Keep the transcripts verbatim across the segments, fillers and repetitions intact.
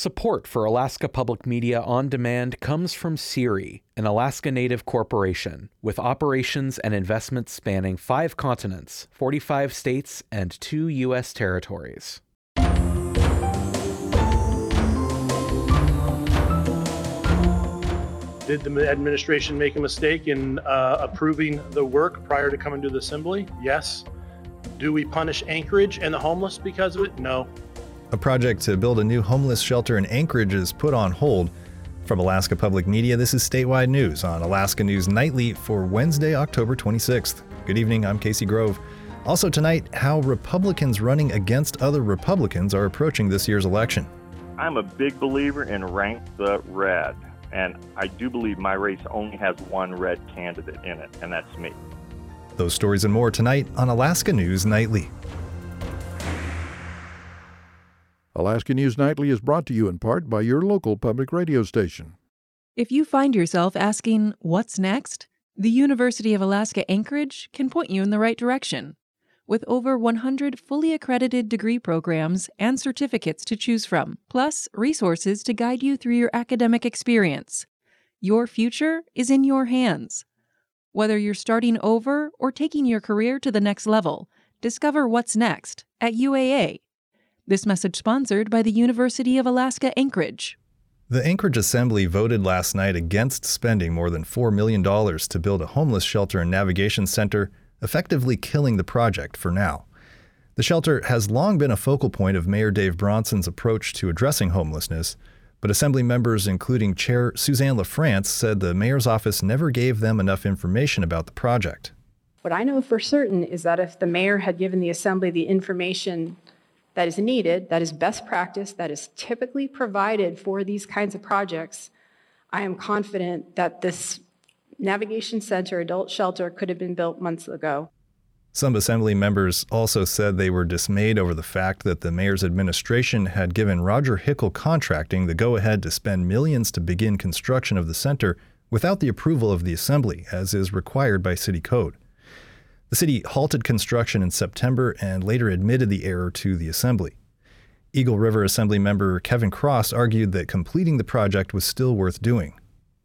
Support for Alaska Public Media on Demand comes from SERI, an Alaska Native corporation with operations and investments spanning five continents, forty-five states, and two U S territories. Did the administration make a mistake in uh, approving the work prior to coming to the Assembly? Yes. Do we punish Anchorage and the homeless because of it? No. A project to build a new homeless shelter in Anchorage is put on hold. From Alaska Public Media, this is Statewide News on Alaska News Nightly for Wednesday, October twenty-sixth. Good evening, I'm Casey Grove. Also tonight, how Republicans running against other Republicans are approaching this year's election. I'm a big believer in rank the red, and I do believe my race only has one red candidate in it, and that's me. Those stories and more tonight on Alaska News Nightly. Alaska News Nightly is brought to you in part by your local public radio station. If you find yourself asking, what's next? The University of Alaska Anchorage can point you in the right direction. With over one hundred fully accredited degree programs and certificates to choose from, plus resources to guide you through your academic experience. Your future is in your hands. Whether you're starting over or taking your career to the next level, discover what's next at U A A. This message sponsored by the University of Alaska Anchorage. The Anchorage Assembly voted last night against spending more than four million dollars to build a homeless shelter and navigation center, effectively killing the project for now. The shelter has long been a focal point of Mayor Dave Bronson's approach to addressing homelessness, but Assembly members, including Chair Suzanne LaFrance, said the mayor's office never gave them enough information about the project. What I know for certain is that if the mayor had given the Assembly the information that is needed, that is best practice, that is typically provided for these kinds of projects, I am confident that this Navigation Center adult shelter could have been built months ago. Some Assembly members also said they were dismayed over the fact that the mayor's administration had given Roger Hickel Contracting the go-ahead to spend millions to begin construction of the center without the approval of the Assembly, as is required by city code. The city halted construction in September and later admitted the error to the Assembly. Eagle River Assembly member Kevin Cross argued that completing the project was still worth doing.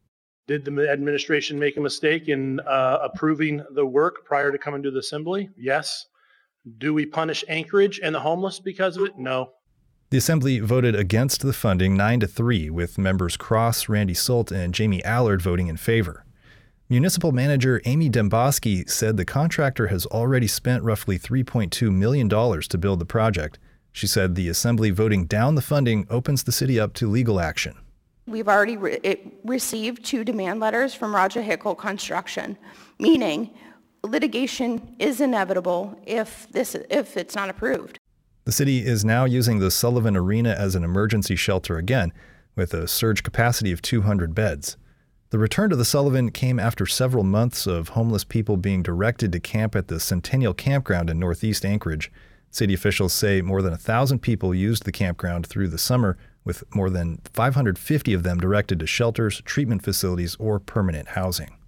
Did the administration make a mistake in uh, approving the work prior to coming to the Assembly? Yes. Do we punish Anchorage and the homeless because of it? No. The Assembly voted against the funding nine to three, with members Cross, Randy Sult, and Jamie Allard voting in favor. Municipal Manager Amy Demboski said the contractor has already spent roughly three point two million dollars to build the project. She said the Assembly voting down the funding opens the city up to legal action. We've already re- it received two demand letters from Roger Hickel Construction, meaning litigation is inevitable if this if it's not approved. The city is now using the Sullivan Arena as an emergency shelter again, with a surge capacity of two hundred beds. The return to the Sullivan came after several months of homeless people being directed to camp at the Centennial Campground in northeast Anchorage. City officials say more than one thousand people used the campground through the summer, with more than five hundred fifty of them directed to shelters, treatment facilities, or permanent housing.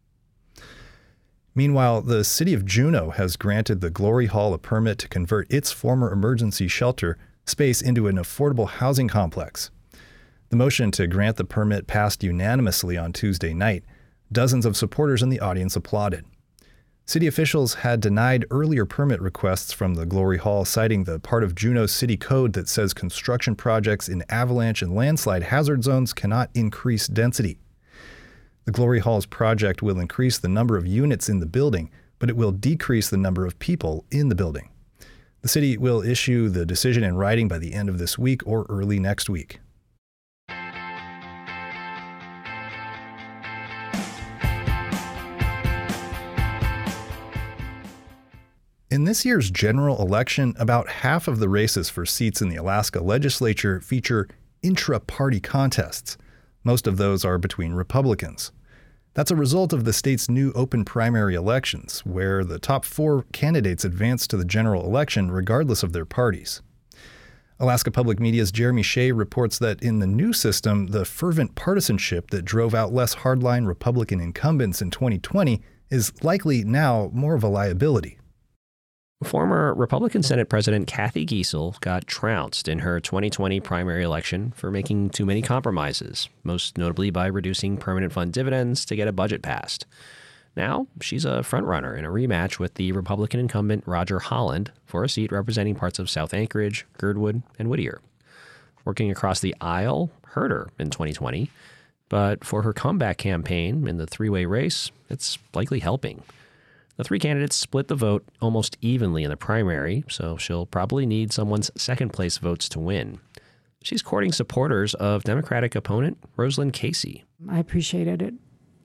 Meanwhile, the city of Juneau has granted the Glory Hall a permit to convert its former emergency shelter space into an affordable housing complex. The motion to grant the permit passed unanimously on Tuesday night. Dozens of supporters in the audience applauded. City officials had denied earlier permit requests from the Glory Hall, citing the part of Juneau's city code that says construction projects in avalanche and landslide hazard zones cannot increase density. The Glory Hall's project will increase the number of units in the building, but it will decrease the number of people in the building. The city will issue the decision in writing by the end of this week or early next week. In this year's general election, about half of the races for seats in the Alaska legislature feature intra-party contests. Most of those are between Republicans. That's a result of the state's new open primary elections, where the top four candidates advance to the general election regardless of their parties. Alaska Public Media's Jeremy Shea reports that in the new system, the fervent partisanship that drove out less hardline Republican incumbents in twenty twenty is likely now more of a liability. Former Republican Senate President Cathy Giessel got trounced in her twenty twenty primary election for making too many compromises, most notably by reducing permanent fund dividends to get a budget passed. Now, she's a frontrunner in a rematch with the Republican incumbent Roger Holland for a seat representing parts of South Anchorage, Girdwood, and Whittier. Working across the aisle hurt her in twenty twenty, but for her comeback campaign in the three-way race, it's likely helping. The three candidates split the vote almost evenly in the primary, so she'll probably need someone's second-place votes to win. She's courting supporters of Democratic opponent Rosalynn Casey. I appreciated it,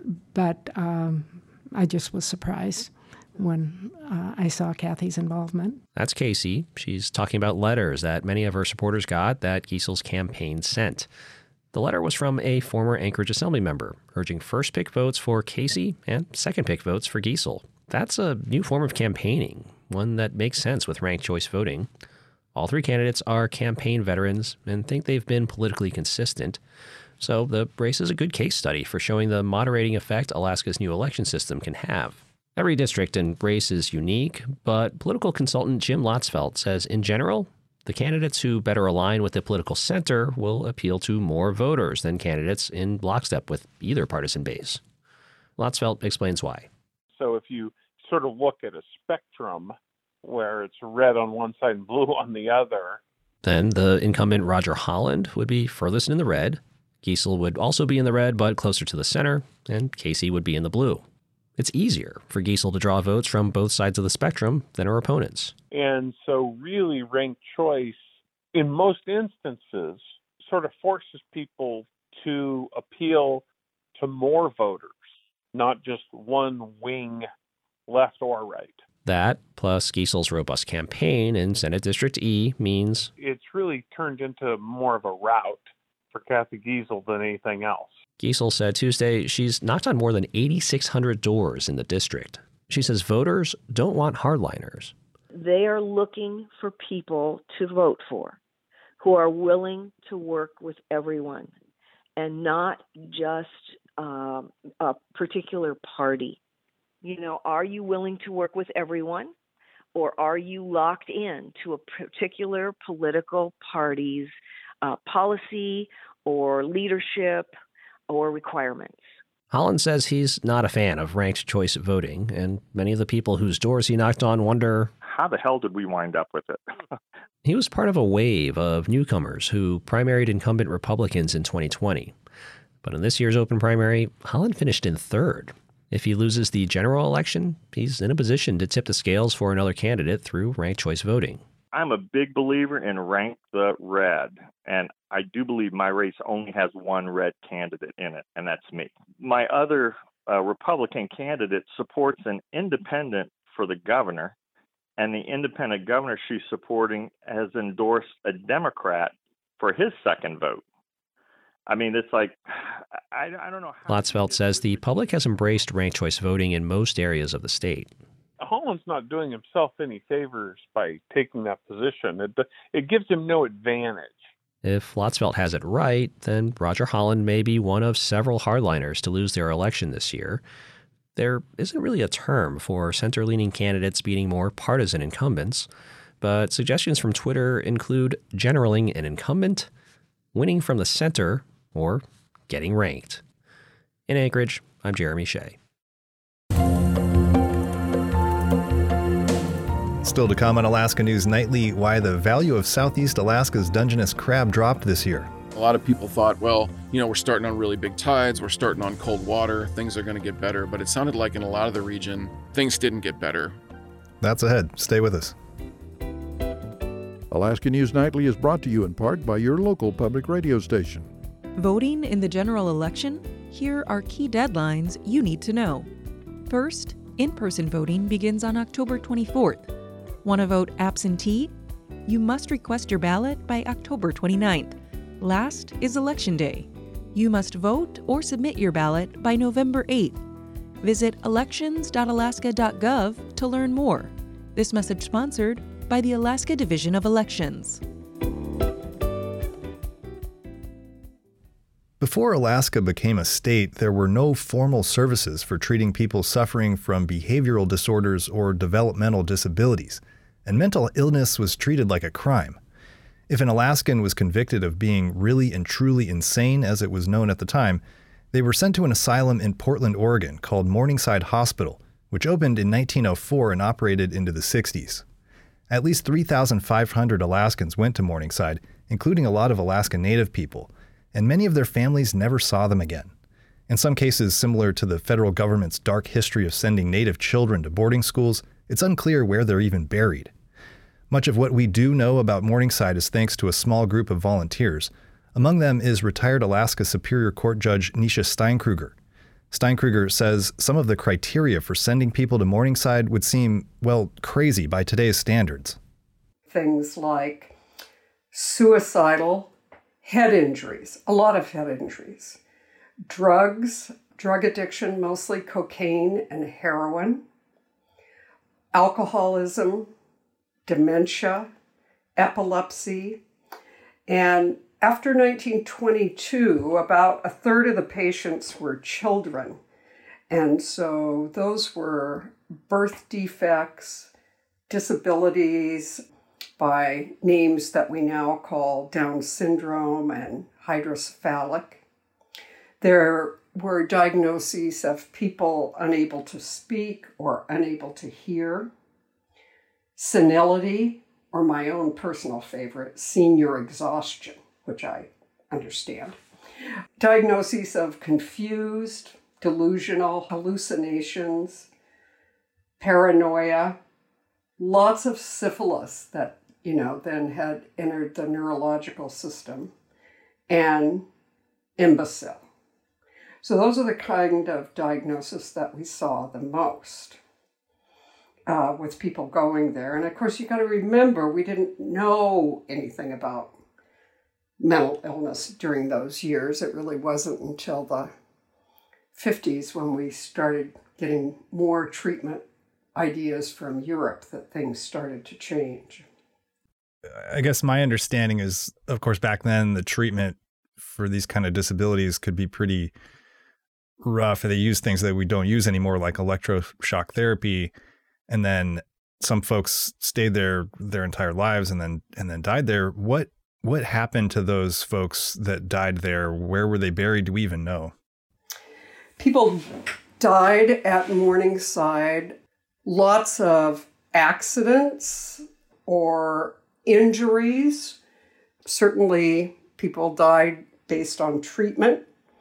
but um, I just was surprised when uh, I saw Cathy's involvement. That's Casey. She's talking about letters that many of her supporters got that Giessel's campaign sent. The letter was from a former Anchorage Assembly member, urging first-pick votes for Casey and second-pick votes for Giessel. That's a new form of campaigning, one that makes sense with ranked choice voting. All three candidates are campaign veterans and think they've been politically consistent. So the race is a good case study for showing the moderating effect Alaska's new election system can have. Every district and race is unique, but political consultant Jim Lotzfeld says in general, the candidates who better align with the political center will appeal to more voters than candidates in lockstep with either partisan base. Lotzfeld explains why. So if you sort of look at a spectrum where it's red on one side and blue on the other. Then the incumbent Roger Holland would be furthest in the red. Giessel would also be in the red, but closer to the center, and Casey would be in the blue. It's easier for Giessel to draw votes from both sides of the spectrum than her opponents. And so really ranked choice, in most instances, sort of forces people to appeal to more voters, not just one wing, left or right. That, plus Giessel's robust campaign in Senate District E, means it's really turned into more of a rout for Cathy Giessel than anything else. Giessel said Tuesday she's knocked on more than eighty-six hundred doors in the district. She says voters don't want hardliners. They are looking for people to vote for who are willing to work with everyone and not just um, a particular party. You know, are you willing to work with everyone, or are you locked in to a particular political party's uh, policy or leadership or requirements? Holland says he's not a fan of ranked choice voting, and many of the people whose doors he knocked on wonder, how the hell did we wind up with it? He was part of a wave of newcomers who primaried incumbent Republicans in twenty twenty. But in this year's open primary, Holland finished in third. If he loses the general election, he's in a position to tip the scales for another candidate through ranked choice voting. I'm a big believer in rank the red, and I do believe my race only has one red candidate in it, and that's me. My other uh, Republican candidate supports an independent for the governor, and the independent governor she's supporting has endorsed a Democrat for his second vote. I mean, it's like, I, I don't know how... Lotzfeld says the public has embraced ranked choice voting in most areas of the state. Holland's not doing himself any favors by taking that position. It, it gives him no advantage. If Lotzfeld has it right, then Roger Holland may be one of several hardliners to lose their election this year. There isn't really a term for center-leaning candidates beating more partisan incumbents, but suggestions from Twitter include generaling an incumbent, winning from the center, or getting ranked. In Anchorage, I'm Jeremy Shea. Still to come on Alaska News Nightly, why the value of Southeast Alaska's Dungeness crab dropped this year. A lot of people thought, well, you know, we're starting on really big tides, we're starting on cold water, things are going to get better. But it sounded like in a lot of the region, things didn't get better. That's ahead. Stay with us. Alaska News Nightly is brought to you in part by your local public radio station. Voting in the general election? Here are key deadlines you need to know. First, in-person voting begins on October twenty-fourth. Want to vote absentee? You must request your ballot by October twenty-ninth. Last is Election Day. You must vote or submit your ballot by November eighth. Visit elections dot alaska dot gov to learn more. This message sponsored by the Alaska Division of Elections. Before Alaska became a state, there were no formal services for treating people suffering from behavioral disorders or developmental disabilities. and mental illness was treated like a crime. If an Alaskan was convicted of being really and truly insane, as it was known at the time, they were sent to an asylum in Portland, Oregon called Morningside Hospital, which opened in nineteen oh four and operated into the sixties. At least three thousand five hundred Alaskans went to Morningside, including a lot of Alaska Native people, and many of their families never saw them again. In some cases, similar to the federal government's dark history of sending Native children to boarding schools, it's unclear where they're even buried. Much of what we do know about Morningside is thanks to a small group of volunteers. Among them is retired Alaska Superior Court Judge Nisha Steinkruger. Steinkruger says some of the criteria for sending people to Morningside would seem, well, crazy by today's standards. Things like suicidal, head injuries, a lot of head injuries, drugs, drug addiction, mostly cocaine and heroin, alcoholism, dementia, epilepsy, and after nineteen twenty-two, about a third of the patients were children. And so those were birth defects, disabilities by names that we now call Down syndrome and hydrocephalic. There were diagnoses of people unable to speak or unable to hear, senility, or my own personal favorite, senior exhaustion, which I understand. Diagnoses of confused, delusional hallucinations, paranoia, lots of syphilis that, you know, then had entered the neurological system, and imbecile. So those are the kind of diagnoses that we saw the most uh, with people going there. And of course, you got to remember, we didn't know anything about mental illness during those years. It really wasn't until the fifties when we started getting more treatment ideas from Europe that things started to change. I guess my understanding is, of course, back then the treatment for these kind of disabilities could be pretty rough. They use things that we don't use anymore, like electroshock therapy. And then some folks stayed there their entire lives and then and then died there. What what happened to those folks that died there? Where were they buried? Do we even know? People died at Morningside. Lots of accidents or injuries. Certainly people died based on treatment.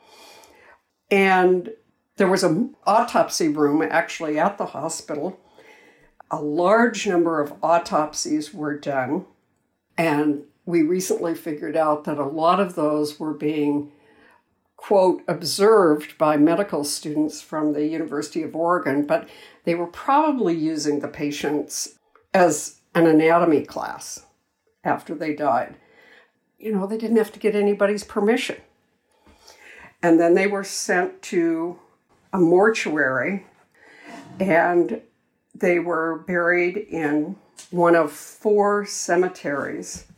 And there was an autopsy room actually at the hospital. A large number of autopsies were done. And we recently figured out that a lot of those were being, quote, observed by medical students from the University of Oregon, but they were probably using the patients as an anatomy class after they died. You know, they didn't have to get anybody's permission. And then they were sent to a mortuary, and they were buried in one of four cemeteries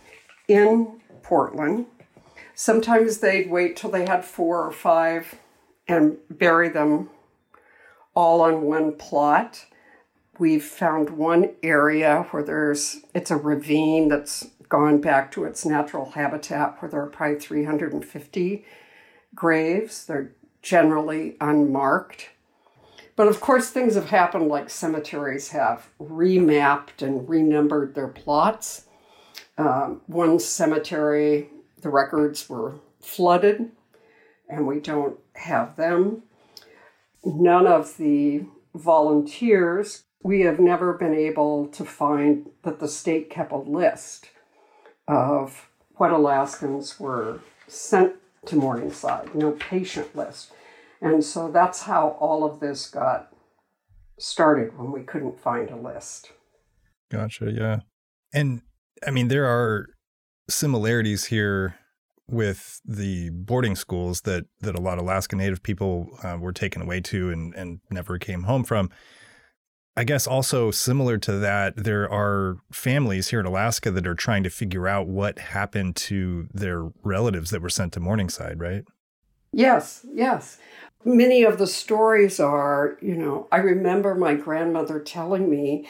in Portland. Sometimes they'd wait till they had four or five and bury them all on one plot. We've found one area where there's, it's a ravine that's gone back to its natural habitat, where there are probably three hundred fifty graves. They're generally unmarked. But of course, things have happened like cemeteries have remapped and renumbered their plots. Um, one cemetery, the records were flooded, and we don't have them. None of the volunteers, we have never been able to find that the state kept a list of what Alaskans were sent to Morningside, no patient list. And so that's how all of this got started, when we couldn't find a list. Gotcha, yeah. And I mean, there are similarities here with the boarding schools that, that a lot of Alaska Native people uh, were taken away to and, and never came home from. I guess also similar to that, there are families here in Alaska that are trying to figure out what happened to their relatives that were sent to Morningside, right? Yes, yes. Many of the stories are, you know, I remember my grandmother telling me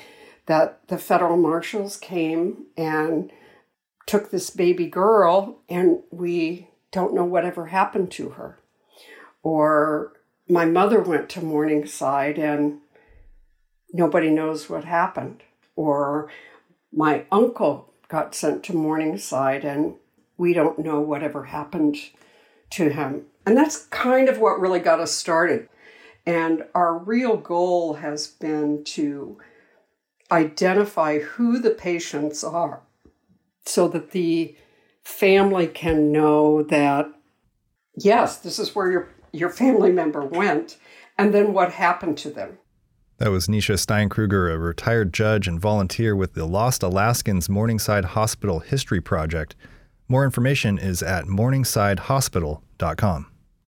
that the federal marshals came and took this baby girl, and we don't know whatever happened to her. Or my mother went to Morningside and nobody knows what happened. Or my uncle got sent to Morningside and we don't know whatever happened to him. And that's kind of what really got us started. And our real goal has been to identify who the patients are so that the family can know that, yes, this is where your, your family member went, and then what happened to them. That was Nisha Steinkruger, a retired judge and volunteer with the Lost Alaskans Morningside Hospital History Project. More information is at morningside hospital dot com.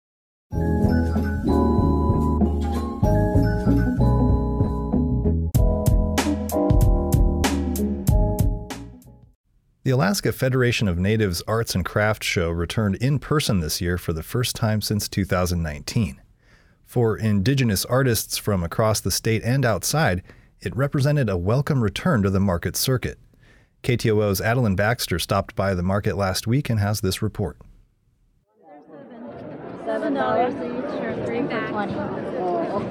The Alaska Federation of Natives Arts and Crafts Show returned in person this year for the first time since two thousand nineteen. For Indigenous artists from across the state and outside, it represented a welcome return to the market circuit. K T O O's Adeline Baxter stopped by the market last week and has this report. seven dollars each or three for twenty. Oh,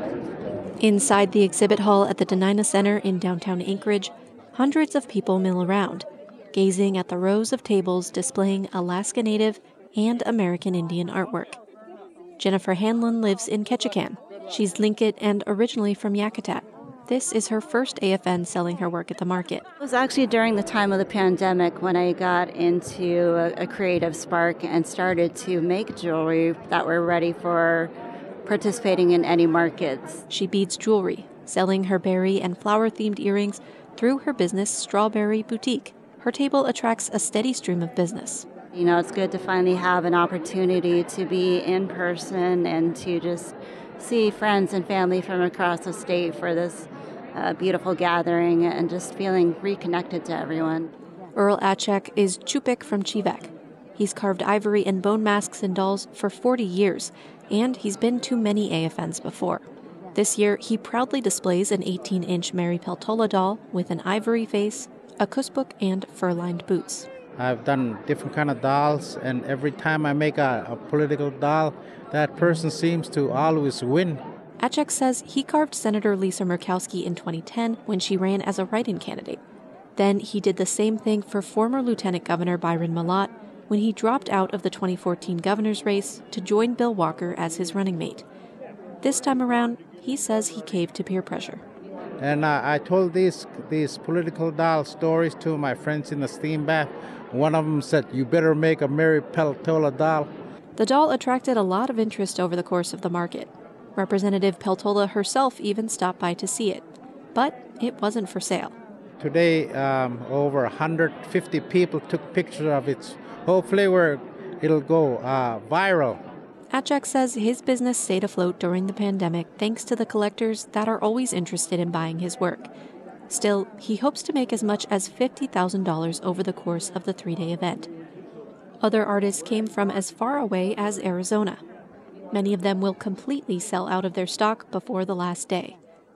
okay. Inside the exhibit hall at the Denina Center in downtown Anchorage, hundreds of people mill around, gazing at the rows of tables displaying Alaska Native and American Indian artwork. Jennifer Hanlon lives in Ketchikan. She's Tlingit and originally from Yakutat. This is her first A F N selling her work at the market. It was actually during the time of the pandemic when I got into a, a creative spark and started to make jewelry that were ready for participating in any markets. She beads jewelry, selling her berry and flower-themed earrings through her business Strawberry Boutique. Her table attracts a steady stream of business. You know, it's good to finally have an opportunity to be in person and to just see friends and family from across the state for this uh, beautiful gathering and just feeling reconnected to everyone. Earl Achek is Chupik from Chivak. He's carved ivory and bone masks and dolls for forty years, and he's been to many A F Ns before. This year, he proudly displays an eighteen-inch Mary Peltola doll with an ivory face, a kuspuk, and fur-lined boots. I've done different kind of dolls, and every time I make a, a political doll, that person seems to always win. Achek says he carved Senator Lisa Murkowski in twenty ten when she ran as a write-in candidate. Then he did the same thing for former Lieutenant Governor Byron Malott when he dropped out of the twenty fourteen governor's race to join Bill Walker as his running mate. This time around, he says he caved to peer pressure. And uh, I told these these political doll stories to my friends in the steam bath. One of them said, "You better make a Mary Peltola doll." The doll attracted a lot of interest over the course of the market. Representative Peltola herself even stopped by to see it, but it wasn't for sale. Today, um, over one hundred fifty people took pictures of it. Hopefully, we're, it'll go uh, viral. Achek says his business stayed afloat during the pandemic thanks to the collectors that are always interested in buying his work. Still, he hopes to make as much as fifty thousand dollars over the course of the three-day event. Other artists came from as far away as Arizona. Many of them will completely sell out of their stock before the last day.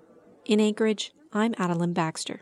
In Anchorage, I'm Adeline Baxter.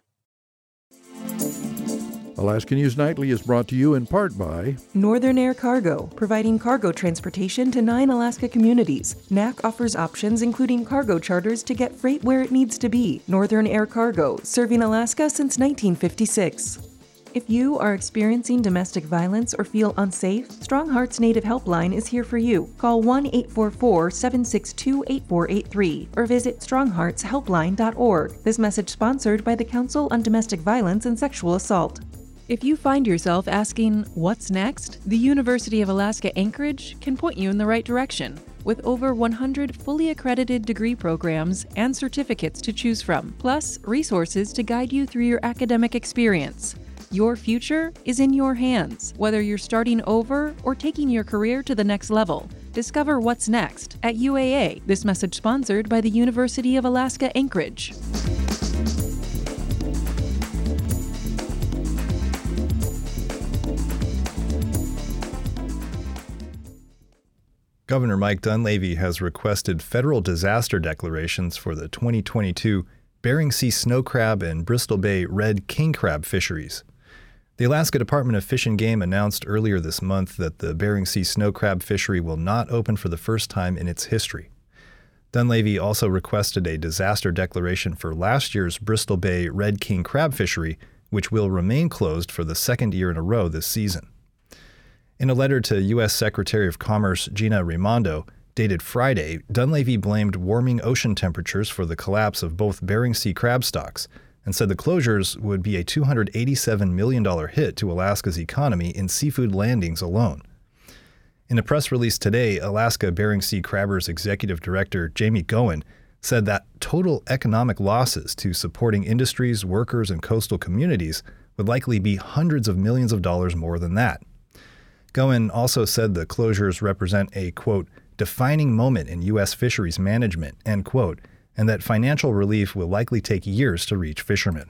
Alaska News Nightly is brought to you in part by Northern Air Cargo, providing cargo transportation to nine Alaska communities. N A C offers options including cargo charters to get freight where it needs to be. Northern Air Cargo, serving Alaska since nineteen fifty-six. If you are experiencing domestic violence or feel unsafe, Strong Hearts Native Helpline is here for you. Call one eight four four, seven six two, eight four eight three or visit strong hearts helpline dot org. This message sponsored by the Council on Domestic Violence and Sexual Assault. If you find yourself asking, what's next? The University of Alaska Anchorage can point you in the right direction. With over one hundred fully accredited degree programs and certificates to choose from, plus resources to guide you through your academic experience. Your future is in your hands, whether you're starting over or taking your career to the next level. Discover what's next at U A A. This message sponsored by the University of Alaska Anchorage. Governor Mike Dunleavy has requested federal disaster declarations for the twenty twenty-two Bering Sea snow crab and Bristol Bay red king crab fisheries. The Alaska Department of Fish and Game announced earlier this month that the Bering Sea snow crab fishery will not open for the first time in its history. Dunleavy also requested a disaster declaration for last year's Bristol Bay red king crab fishery, which will remain closed for the second year in a row this season. In a letter to U S Secretary of Commerce Gina Raimondo, dated Friday, Dunleavy blamed warming ocean temperatures for the collapse of both Bering Sea crab stocks and said the closures would be a two hundred eighty-seven million dollars hit to Alaska's economy in seafood landings alone. In a press release today, Alaska Bering Sea Crabbers Executive Director Jamie Goen said that total economic losses to supporting industries, workers, and coastal communities would likely be hundreds of millions of dollars more than that. Goen also said the closures represent a, quote, defining moment in U S fisheries management, end quote, and that financial relief will likely take years to reach fishermen.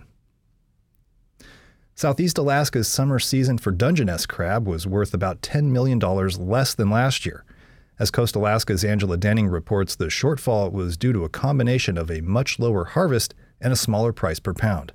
Southeast Alaska's summer season for Dungeness crab was worth about ten million dollars less than last year. As Coast Alaska's Angela Denning reports, the shortfall was due to a combination of a much lower harvest and a smaller price per pound.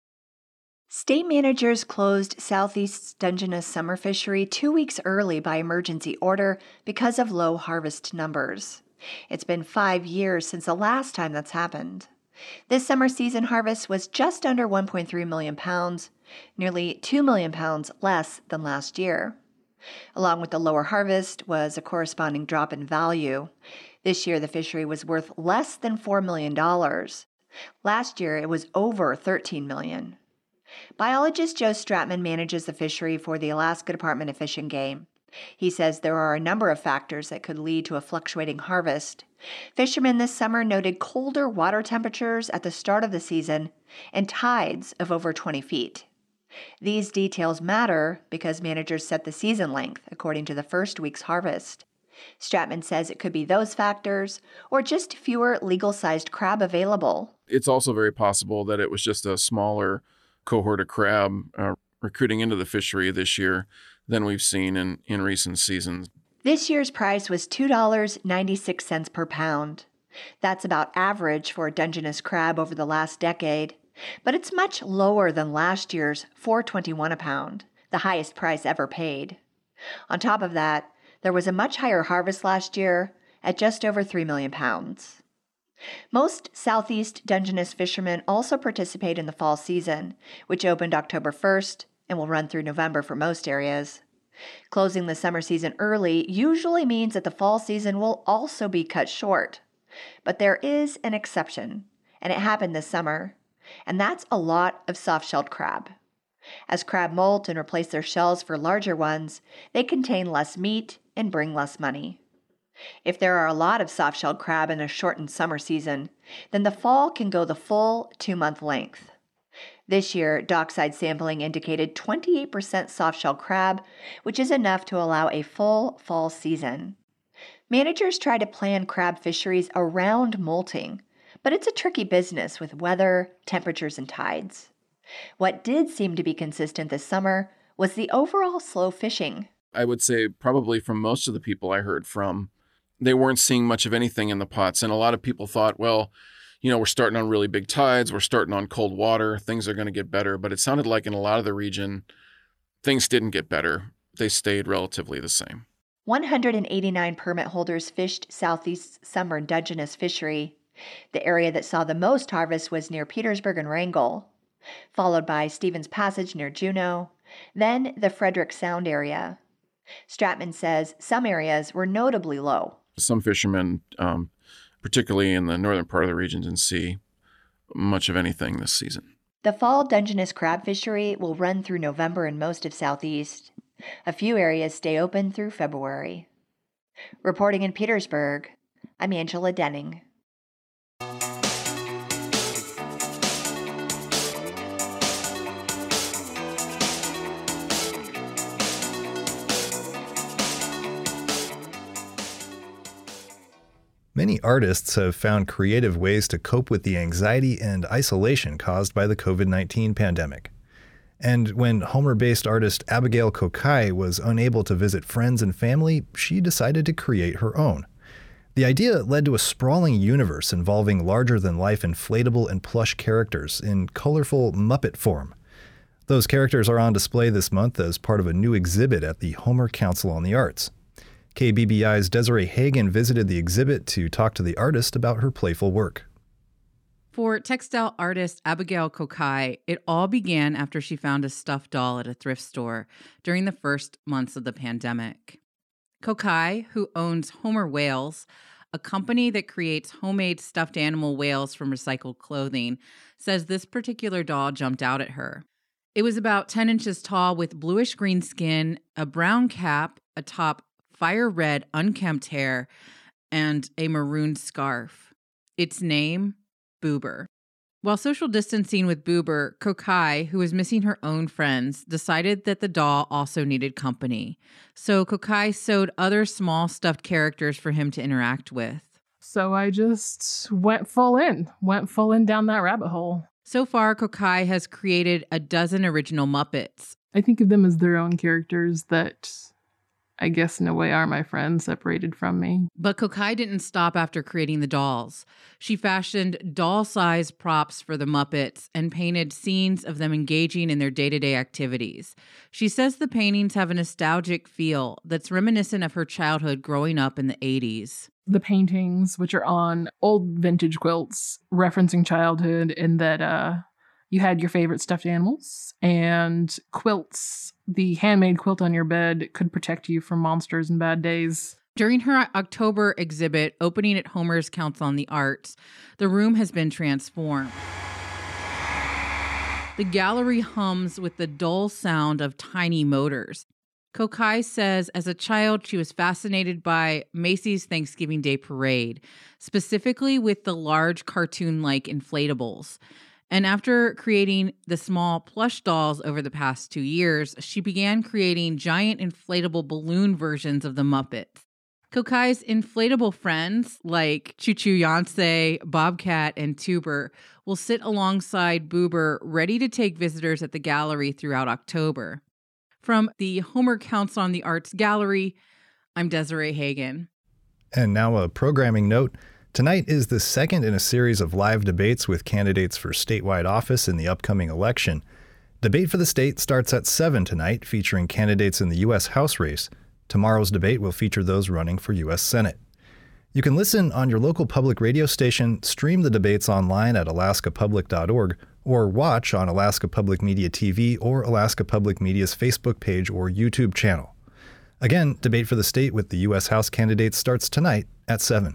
State managers closed Southeast's Dungeness summer fishery two weeks early by emergency order because of low harvest numbers. It's been five years since the last time that's happened. This summer season harvest was just under one point three million pounds, nearly two million pounds less than last year. Along with the lower harvest was a corresponding drop in value. This year the fishery was worth less than four million dollars. Last year it was over thirteen million dollars. Biologist Joe Stratman manages the fishery for the Alaska Department of Fish and Game. He says there are a number of factors that could lead to a fluctuating harvest. Fishermen this summer noted colder water temperatures at the start of the season and tides of over twenty feet. These details matter because managers set the season length according to the first week's harvest. Stratman says it could be those factors or just fewer legal-sized crab available. It's also very possible that it was just a smaller cohort of crab uh, recruiting into the fishery this year than we've seen in, in recent seasons. This year's price was two dollars and ninety-six cents per pound. That's about average for a Dungeness crab over the last decade, but it's much lower than last year's four dollars and twenty-one cents a pound, the highest price ever paid. On top of that, there was a much higher harvest last year at just over three million pounds. Most Southeast Dungeness fishermen also participate in the fall season, which opened October first and will run through November for most areas. Closing the summer season early usually means that the fall season will also be cut short. But there is an exception, and it happened this summer, and that's a lot of soft-shelled crab. As crab molt and replace their shells for larger ones, they contain less meat and bring less money. If there are a lot of soft-shelled crab in a shortened summer season, then the fall can go the full two-month length. This year, dockside sampling indicated twenty-eight percent soft-shelled crab, which is enough to allow a full fall season. Managers try to plan crab fisheries around molting, but it's a tricky business with weather, temperatures, and tides. What did seem to be consistent this summer was the overall slow fishing. I would say probably from most of the people I heard from, they weren't seeing much of anything in the pots. And a lot of people thought, well, you know, we're starting on really big tides. We're starting on cold water. Things are going to get better. But it sounded like in a lot of the region, things didn't get better. They stayed relatively the same. one hundred eighty-nine permit holders fished Southeast's summer Dungeness fishery. The area that saw the most harvest was near Petersburg and Wrangell, followed by Stevens Passage near Juneau, then the Frederick Sound area. Stratman says some areas were notably low. Some fishermen, um, particularly in the northern part of the region, didn't see much of anything this season. The fall Dungeness crab fishery will run through November in most of Southeast. A few areas stay open through February. Reporting in Petersburg, I'm Angela Denning. Many artists have found creative ways to cope with the anxiety and isolation caused by the covid nineteen pandemic. And when Homer-based artist Abigail Kokai was unable to visit friends and family, she decided to create her own. The idea led to a sprawling universe involving larger-than-life inflatable and plush characters in colorful Muppet form. Those characters are on display this month as part of a new exhibit at the Homer Council on the Arts. K B B I's Desiree Hagen visited the exhibit to talk to the artist about her playful work. For textile artist Abigail Kokai, it all began after she found a stuffed doll at a thrift store during the first months of the pandemic. Kokai, who owns Homer Whales, a company that creates homemade stuffed animal whales from recycled clothing, says this particular doll jumped out at her. It was about ten inches tall with bluish-green skin, a brown cap, a top fire red unkempt hair, and a maroon scarf. Its name, Boober. While social distancing with Boober, Kokai, who was missing her own friends, decided that the doll also needed company. So Kokai sewed other small stuffed characters for him to interact with. So I just went full in, went full in down that rabbit hole. So far, Kokai has created a dozen original Muppets. I think of them as their own characters that I guess in a way are my friends separated from me. But Kokai didn't stop after creating the dolls. She fashioned doll-sized props for the Muppets and painted scenes of them engaging in their day-to-day activities. She says the paintings have a nostalgic feel that's reminiscent of her childhood growing up in the eighties. The paintings, which are on old vintage quilts, referencing childhood, in that uh, you had your favorite stuffed animals and quilts. The handmade quilt on your bed could protect you from monsters and bad days. During her October exhibit opening at Homer's Council on the Arts, the room has been transformed. The gallery hums with the dull sound of tiny motors. Kokai says as a child she was fascinated by Macy's Thanksgiving Day Parade, specifically with the large cartoon-like inflatables. And after creating the small plush dolls over the past two years, she began creating giant inflatable balloon versions of the Muppets. Kokai's inflatable friends, like Choo Choo Yonsei, Bobcat, and Tuber, will sit alongside Boober, ready to take visitors at the gallery throughout October. From the Homer Council on the Arts Gallery, I'm Desiree Hagen. And now a programming note. Tonight is the second in a series of live debates with candidates for statewide office in the upcoming election. Debate for the State starts at seven tonight, featuring candidates in the U S House race. Tomorrow's debate will feature those running for U S Senate. You can listen on your local public radio station, stream the debates online at alaska public dot org, or watch on Alaska Public Media T V or Alaska Public Media's Facebook page or YouTube channel. Again, Debate for the State with the U S House candidates starts tonight at seven.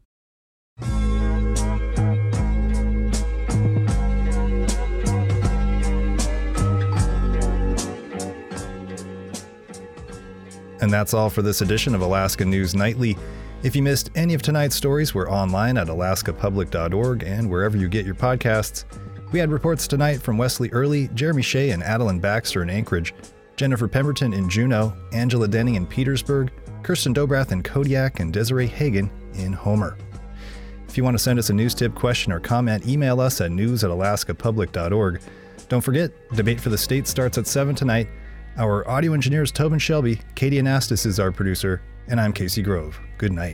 And that's all for this edition of Alaska News Nightly. If you missed any of tonight's stories, we're online at alaska public dot org and wherever you get your podcasts. We had reports tonight from Wesley Early, Jeremy Shea and Adeline Baxter in Anchorage, Jennifer Pemberton in Juneau, Angela Denning in Petersburg, Kirsten Dobrath in Kodiak, and Desiree Hagen in Homer. If you want to send us a news tip, question, or comment, email us at news at alaska public dot org. Don't forget, Debate for the State starts at seven tonight. Our audio engineer is Tobin Shelby, Katie Anastas is our producer, and I'm Casey Grove. Good night.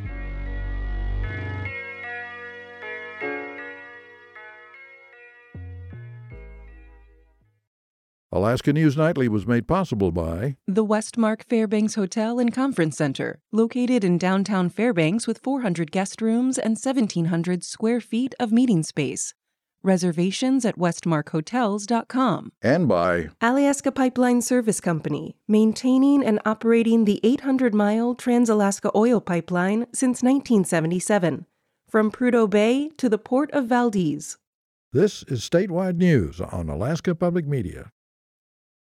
Alaska News Nightly was made possible by the Westmark Fairbanks Hotel and Conference Center, located in downtown Fairbanks with four hundred guest rooms and seventeen hundred square feet of meeting space. Reservations at westmark hotels dot com. And by Alaska Pipeline Service Company, maintaining and operating the eight hundred mile Trans-Alaska Oil Pipeline since nineteen seventy-seven, from Prudhoe Bay to the Port of Valdez. This is Statewide News on Alaska Public Media.